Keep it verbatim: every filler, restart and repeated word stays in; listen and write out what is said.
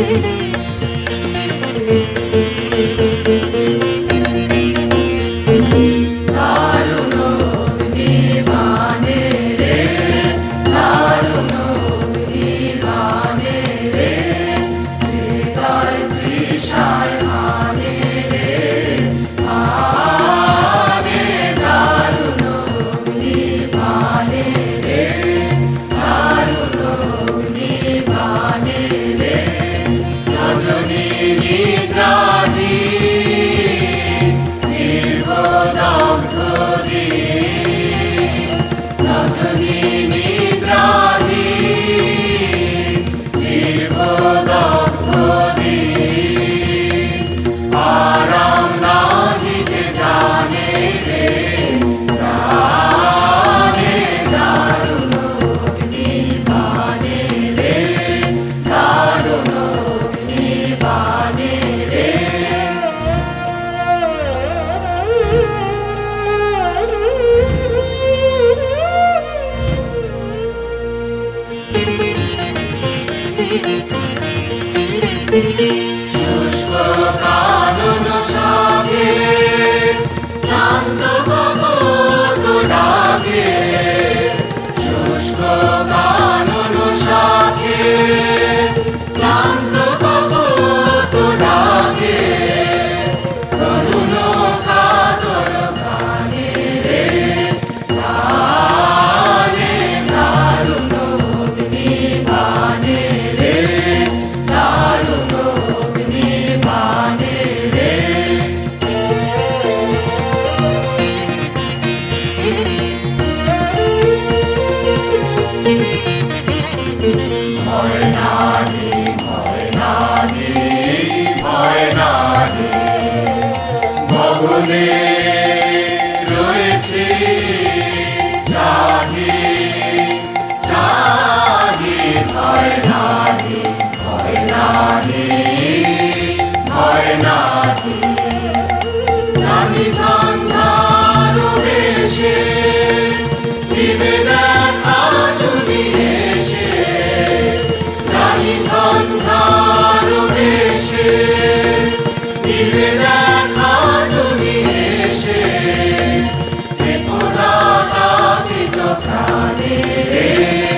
শুষ্ক কানন শাকে ক্লান্ত কপোত ডাকে, শুষ্ক কানন শাকে ক্লান্ত কপোত ডাকে, তরুণ কাতর গানে রে গানে দারুণ অগ্নি বাণে রে দারুণ অগ্নি বাণে রে। ভয় নাহি ভয় নাহি ভয় নাহি গগনে রয়েছে চাহি চাহি, ভয় নাহি ভয় নাহি ভয় নাহি, জানি ঝঞ্ঝার বেশে দিবে দেখা তুমি এসে, জানি ঝঞ্ঝার বেশে দিবে দেখা তুমি এসে, হে খোদা তাপিত প্রাণে রে